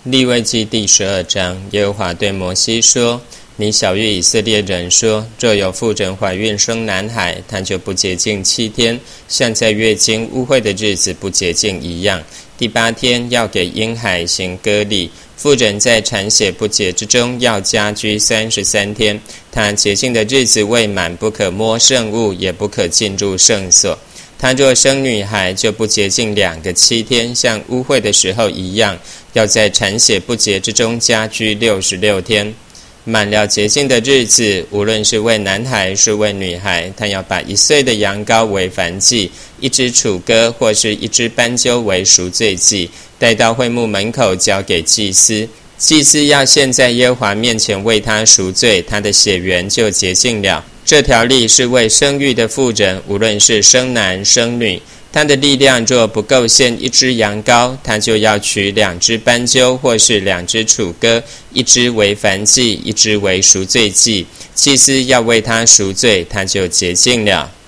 利未记第12章，耶和华对摩西说：你晓谕以色列人说，若有妇人怀孕生男孩，他就不洁净7天，像在月经污秽的日子不洁净一样。第8天要给婴孩行割礼。妇人在产血不洁之中要家居33天，她洁净的日子未满，不可摸圣物，也不可进入圣所。她若生女孩，就不洁净2个7天，像污秽的时候一样，要在产血不洁之中家居66天。满了洁净的日子，无论是为男孩是为女孩，他要把1岁的羊羔为燔祭，1只雏鸽或是1只斑鸠为赎罪祭，带到会幕门口交给祭司。祭司要献在耶和华面前为他赎罪，他的血源就洁净了。这条例是为生育的妇人，无论是生男生女，他的力量若不够献1只羊羔，他就要取2只斑鸠或是2只雏鸽，1只为燔祭，1只为赎罪祭。祭司要为他赎罪，他就洁净了。